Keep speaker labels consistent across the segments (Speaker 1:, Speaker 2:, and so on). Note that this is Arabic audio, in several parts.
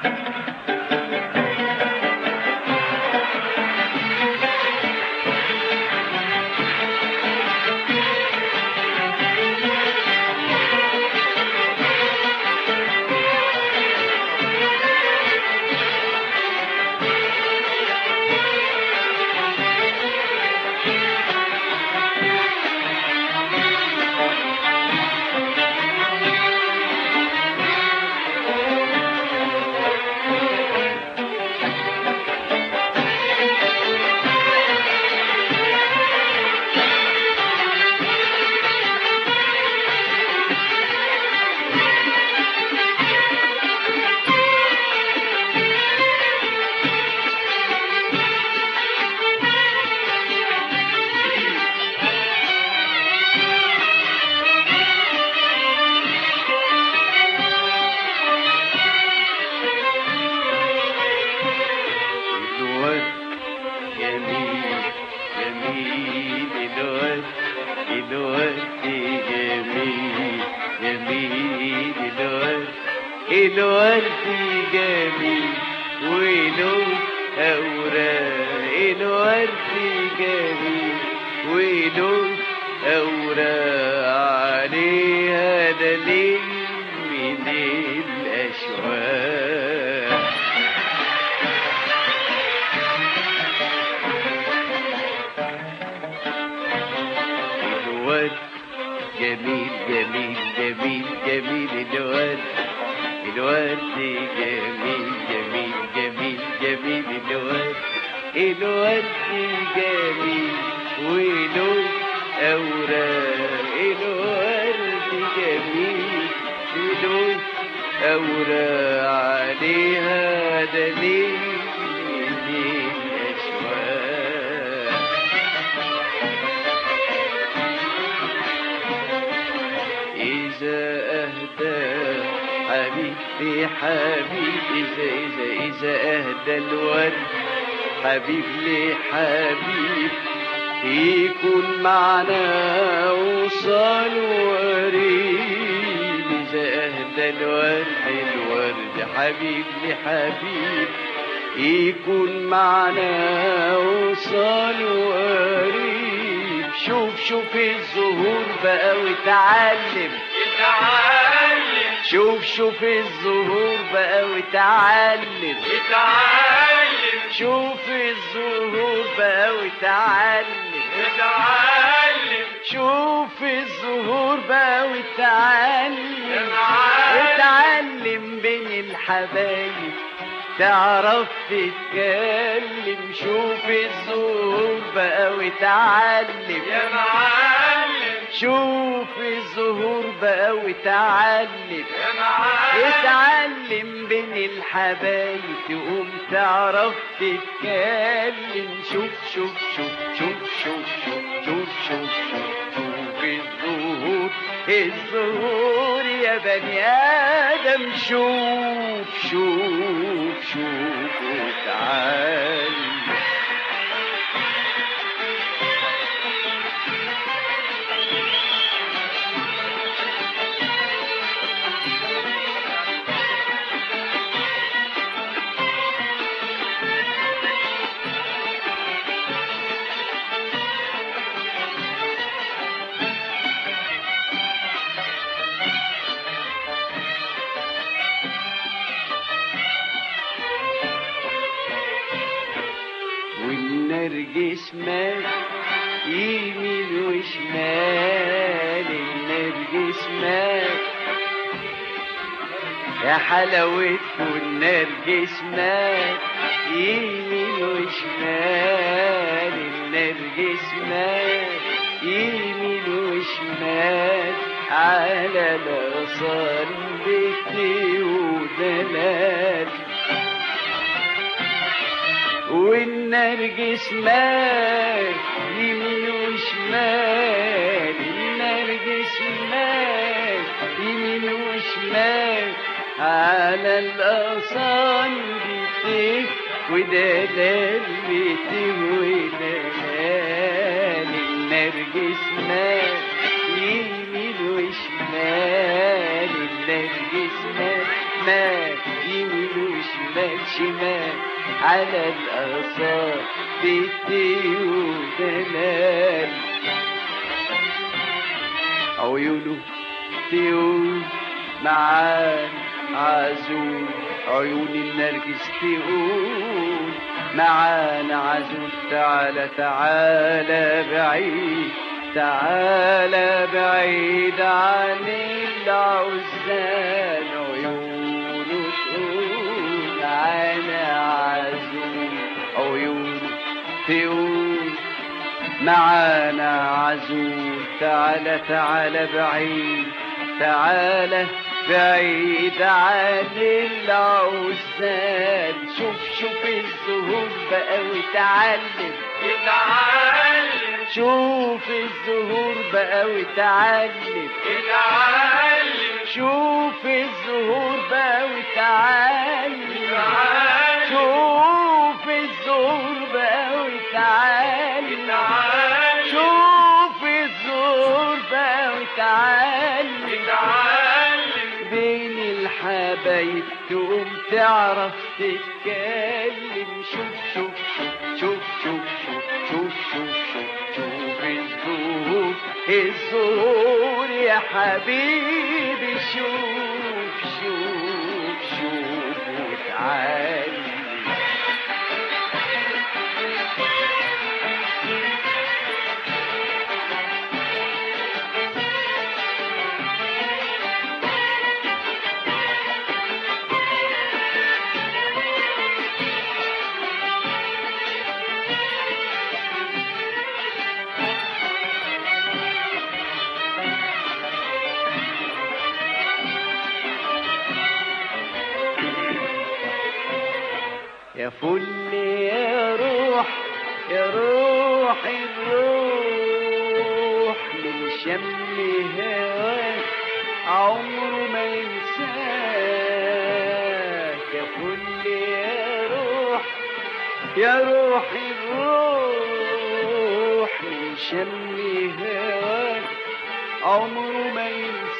Speaker 1: الورد جميل وله أوراق، الورد جميل وله أوراق، عليها دليل من الأشواق. الورد جميل جميل جميل جميل، الورد الورد جميل جميل جميل جميل، الورد الورد جميل وله أوراق، الورد جميل وله أوراق، عليها دليل من الأشواق. إذا أهدى حبيب لحبيب، إذا أهدى الورد حبيب لحبيب، يكون معنا وصال وريد. إذا أهدى الورد حبيب لحبيب، يكون معنا وصال وريد. شوف الزهور بقى وتعلم، شوف الزهور بقى وتعلم، شوف الزهور بقى وتعلم، شوف الزهور بقى وتعلم، اتعلم بين الحبايب تعرف تتكلم. شوف الزهور بقى وتعلم يا معلم، شوف الزهور بقى وتعلم يا معلم، اتعلم بين الحبايب تقوم تعرف تتكلم. شوف شوف شوف شوف شوف شوف شوف شوف شوف الزهور، الزهور يا بني آدم. شوف شوف شوف وتعالي. والنرجس مال يمين وشمال، النرجس مال يا حلاوتكم، النرجس مال يمين وشمال، النرجس مال يمين وشمال، على الأغصان بكي ودلال. والنرجس مال يمين وشمال، النرجس مال يمين وشمال، على الأغصان بيته ودلال، بيته ودلال. النرجس مال يمين وشمال، النرجس مال وشمال يمين وشمال شمال على الآثار بتيجي دلال عيونه تقول معانا عزول عيون النرجس تقول معانا عزول تعالى تعالى بعيد تعالى بعيد عن العزال عيونه تقول معانا عزول عيونه تقول معانا عزول تعالى تعالى بعيد تعالى بعيد عن العزال شوف شوف الزهور بقى وتعلم
Speaker 2: اتعلم
Speaker 1: شوف الزهور بقى وتعلم
Speaker 2: اتعلم
Speaker 1: شوف الزهور بقى وتعلم
Speaker 2: اتعلم
Speaker 1: شوف الزهور بقى وتعلم
Speaker 2: اتعلم
Speaker 1: شوف الزهور بقى وتعلم
Speaker 2: اتعلم
Speaker 1: بين الحبايب تقوم تعرف تتكلم شوف شوف شوف شوف شوف شوف شوف شوف الزهور الزهور يا حبيبي شوف شوف شوف وتعالي يا فل يا روح يا روح الروح من شم هواك عمره ما ينساك يا فل يا روح يا روح الروح من شم هواك عمره ما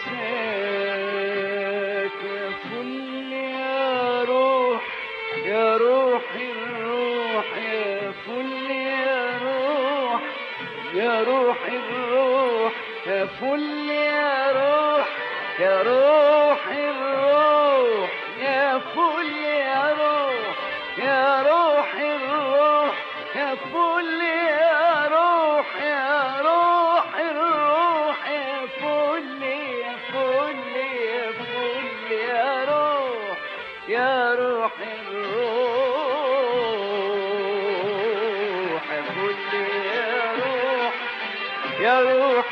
Speaker 1: ينساك يا فل يا روح يا روح الروح يا فل يا روح يا روح الروح يا فل يا روح يا روح الروح يا فل يا روح يا روح الروح يا فل يا روح يا روح الروح يا فل يا فل يا فل يا روح يا روح الروح يا فل يا روح يا روح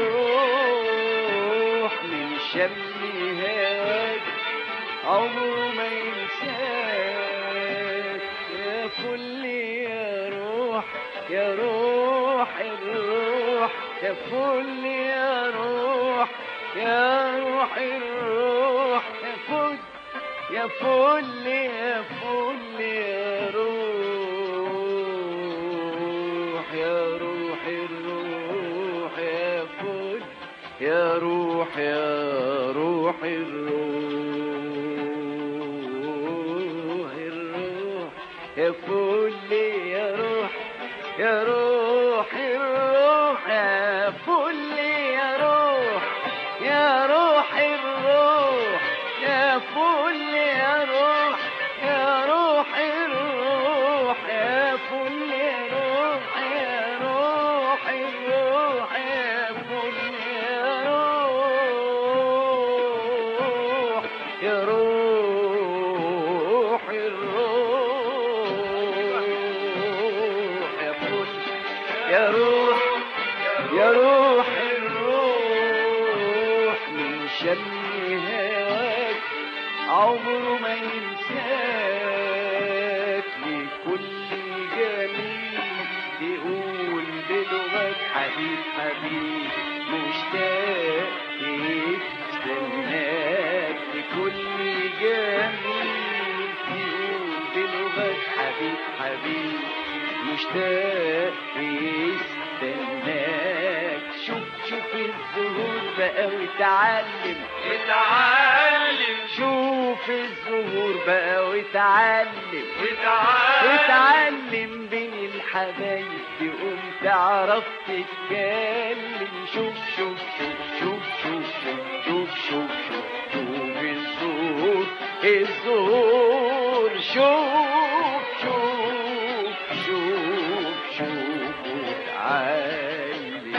Speaker 1: الروح من شم هواك عمره ما ينساك يا فل يا روح يا روح الروح يا فل يا روح يا روح الروح يا فل يا فل يا فل يا روح يا روح الروح يا فل يا روح يا روح الروح الروح يا فل يا روح يا روح الروح يا فل يا روح يا روح الروح يا فل يا روح يا روح الروح يا فل يا روح يا روح الروح يا فل يا روح يا روح الروح يا فل يا روح يا روح الروح من شم هواك عمره ما ينساك لكل جميل تقول بلغك حبيب حبيب مشتاق يستناك لكل جميل تقول بلغك حبيب حبيب مشتاق يستناك شوف شوف الزهور بقى وتعلم
Speaker 2: اتعلم
Speaker 1: شوف الزهور بقى وتعلم
Speaker 2: اتعلم
Speaker 1: اتعلم بين الحبايب تقوم تعرف تتكلم شوف شوف شوف شوف شوف شوف شوف شوف شوف الزهور الزهور شوف شوف شوف شوف وتعلم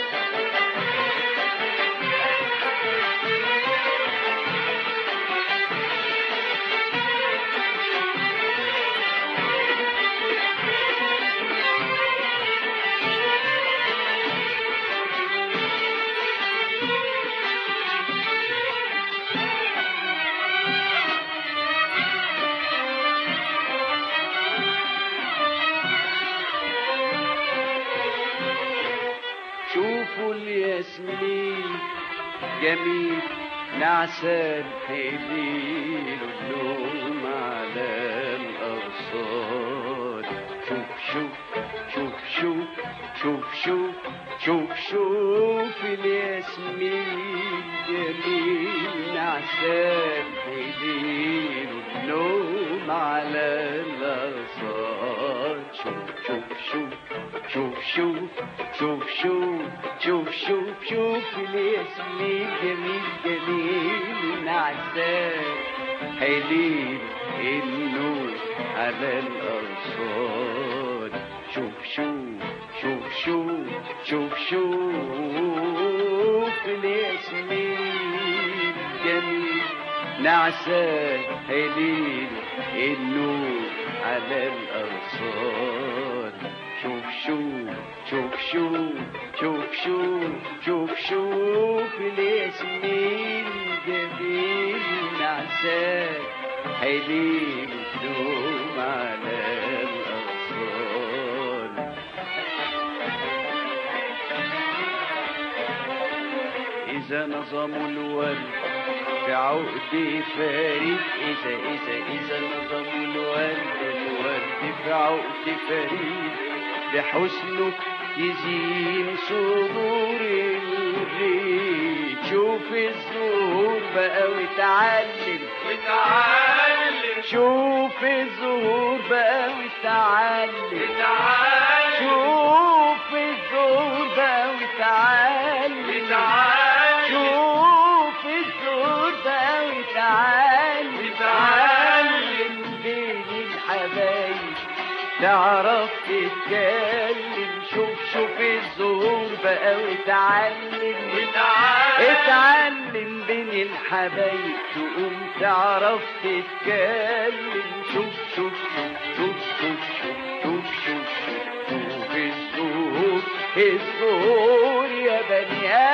Speaker 1: شوفوا الياسمين جميل نعسان حليل اللوم على الأغصان شوف شوف شوف شوف شوف شوف شوف شوف الياسمين جميل نعسان حليل اللوم على الأغصان شوف شوف شوف شوف شوف شوف شوف شوف شوف شوف الياسمين جميل جميل نعسان حليل النور على الأغصان شوف شوف شوف شوف شوف شوف الياسمين جميل نعسان حليل النور على الأغصان شوف شوف شوف شوف شوف شوف شوف شوف الياسمين جميل نعسان حليل النوم على الأغصان إذا نظموا الورد في عقد فريد إذا نظموا الورد في عقد فريد بحسنه يزين صدور الريد شوف الزهور بقى وتعلم شوف الزهور بقى وتعلم شوف الزهور بقى وتعلم شوف الزهور بقى وتعلم بين الحبايب تعرف تتكلم شوف شوف الزهور بقى وتعلم اتعلم بين الحبايب تقوم تعرف تتكلم شوف شوف شوف شوف شوف شوف شوف شوف الزهور الزهور يا بني